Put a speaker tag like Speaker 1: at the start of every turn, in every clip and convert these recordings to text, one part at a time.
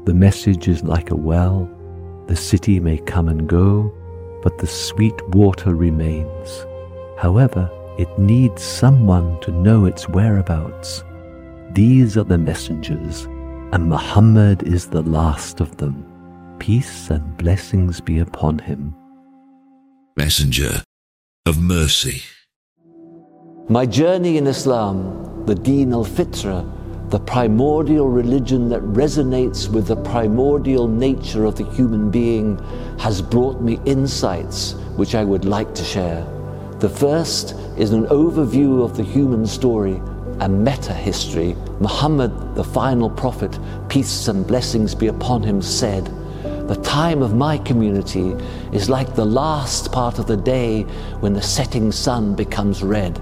Speaker 1: The message is like a well. The city may come and go, but the sweet water remains. However, it needs someone to know its whereabouts. These are the messengers, and Muhammad is the last of them. Peace and blessings be upon him.
Speaker 2: Messenger of mercy.
Speaker 3: My journey in Islam, the Deen al-Fitra, the primordial religion that resonates with the primordial nature of the human being, has brought me insights which I would like to share. The first is an overview of the human story, a meta-history. Muhammad, the final prophet, peace and blessings be upon him, said, "The time of my community is like the last part of the day when the setting sun becomes red."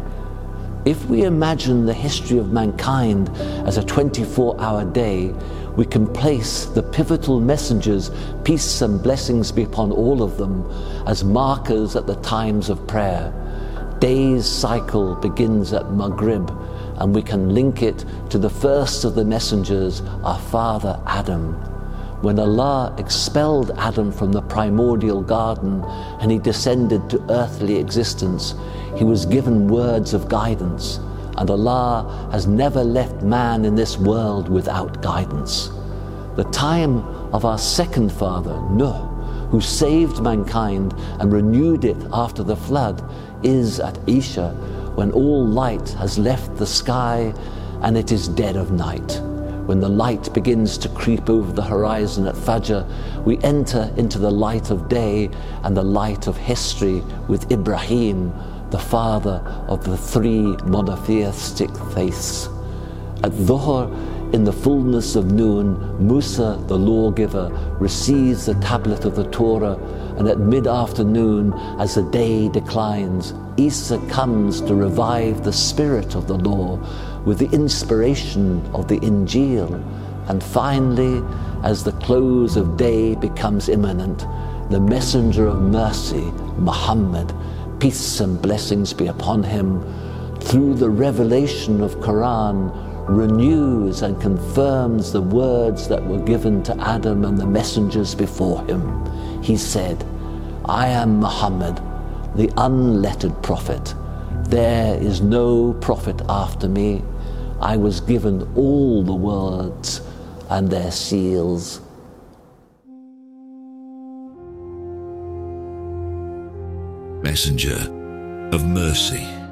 Speaker 3: If we imagine the history of mankind as a 24-hour day, we can place the pivotal messengers, peace and blessings be upon all of them, as markers at the times of prayer. Day's cycle begins at Maghrib, and we can link it to the first of the messengers, our father Adam. When Allah expelled Adam from the primordial garden and he descended to earthly existence, he was given words of guidance, and Allah has never left man in this world without guidance. The time of our second father, Nuh, who saved mankind and renewed it after the flood, is at Isha, when all light has left the sky and it is dead of night. When the light begins to creep over the horizon at Fajr, we enter into the light of day and the light of history with Ibrahim, the father of the three monotheistic faiths. At Dhuhr, in the fullness of noon, Musa, the lawgiver, receives the tablet of the Torah, and at mid-afternoon, as the day declines, Isa comes to revive the spirit of the law with the inspiration of the Injil. And finally, as the close of day becomes imminent, the messenger of mercy, Muhammad, peace and blessings be upon him, through the revelation of Quran, renews and confirms the words that were given to Adam and the messengers before him. He said, "I am Muhammad, the unlettered prophet. There is no prophet after me. I was given all the words and their seals."
Speaker 2: Messenger of mercy.